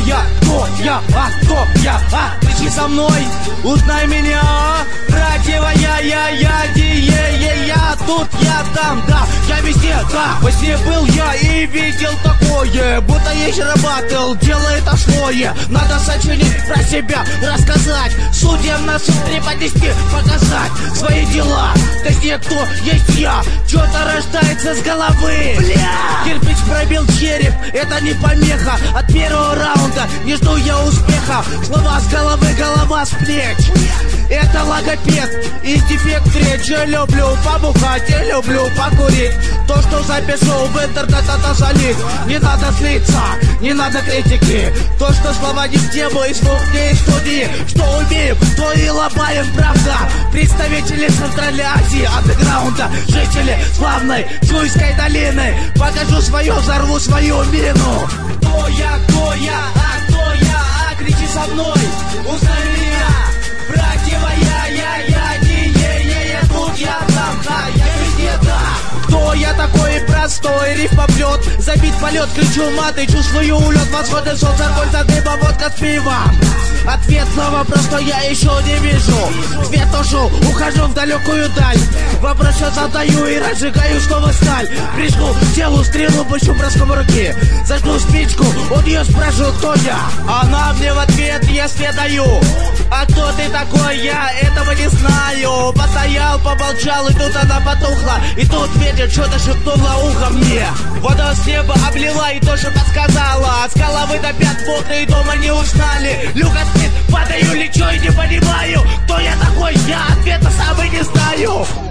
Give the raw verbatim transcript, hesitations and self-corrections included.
я, кто я, а кто я, а? Кричи со мной, узнай меня, братьева, я, я, я, дие, я, я, тут, я, там, да, я везде, да. Во сне был я и видел такое, будто есть работал, делает ошлое. Надо сочинить про себя, рассказать, судьям на суд преподнести, показать свои дела. Точнее, кто есть я, что-то рождается с головы. Бля! Кирпич пробил череп, это не помеха. От первого раунда не жду я успеха. Слова с головы, голова с плеч. Это логопед, и дефект речи. Люблю побухать и люблю покурить. То, что запишу в интернет, это залить. Не надо злиться, не надо критики. То, что слова не в тему, и звук не из студии. Что умеем, то и ломаем, правда. Представители Центральной Азии, андеграунда, жители славной Чуйской долины. Покажу свое, взорву свою мину. Кто я, кто я, а кто я, а кричи со мной, узнай меня. Братьева, я, я, я, не, е, е, я, тут, я, там, да, я везде, да. Кто я такой простой, рифма бьет, забить полет, кричу маты, чувствую улет, восходы солнца, кольца дыма, водка с пивом. Ответ на вопрос, что я еще не вижу. Свет тушу, ухожу в далекую даль. Вопрос я задаю и разжигаю снова сталь. Прижгу телу стрелу, пущу броском руки. Зажгу спичку, у нее спрашиваю, кто я. Она мне в ответ, я свет даю. А кто ты такой, я этого не знаю. Постоял, помолчал, и тут она потухла. И тут ветер что-то шепнула ухо мне. Вода с неба облила и тоже подсказала. С головы до пят мокрые дома не узнали. Люка спит, падаю, лечу и не понимаю, кто я такой, я ответа сам и не знаю.